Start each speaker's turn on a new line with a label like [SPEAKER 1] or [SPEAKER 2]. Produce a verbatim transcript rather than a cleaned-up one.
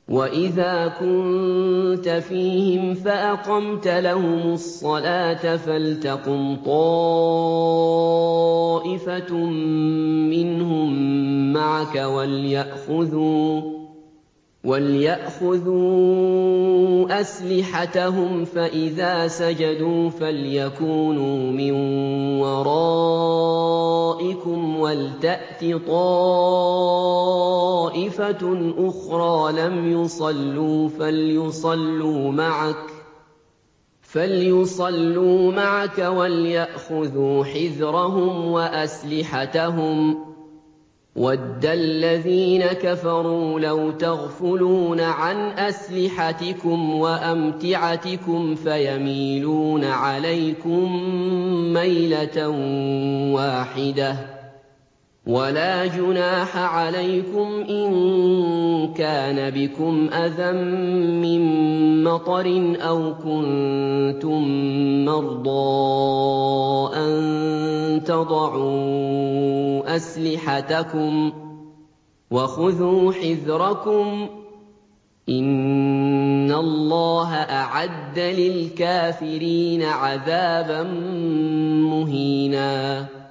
[SPEAKER 1] وَإِذَا كُنتَ فِيهِمْ فَأَقَمْتَ لَهُمُ الصَّلَاةَ فَلْتَقُمْ طَائِفَةٌ مِّنْهُم مَّعَكَ وَلْيَأْخُذُوا أَسْلِحَتَهُمْ فَإِذَا سَجَدُوا فَلْيَكُونُوا مِن وَرَائِكُمْ وَلْتَأْتِ طَائِفَةٌ أُخْرَىٰ لَمْ يُصَلُّوا فَلْيُصَلُّوا مَعَكَ وَلْيَأْخُذُوا حِذْرَهُمْ وَأَسْلِحَتَهُمْ ۗ وَدَّ الَّذِينَ كَفَرُوا لَوْ تَغْفُلُونَ عَنْ أَسْلِحَتِكُمْ وَأَمْتِعَتِكُمْ فَيَمِيلُونَ عَلَيْكُم مَّيْلَةً وَاحِدَةً ۚ وَلَا جُنَاحَ عَلَيْكُمْ إِن كَانَ بِكُمْ أَذًى مِّن مَّطَرٍ أَوْ كُنتُم مَّرْضَىٰ أَن تَضَعُوا أَسْلِحَتَكُمْ ۖ وَخُذُوا حِذْرَكُمْ ۗ إِنَّ اللَّهَ أَعَدَّ لِلْكَافِرِينَ عَذَابًا مُّهِينًا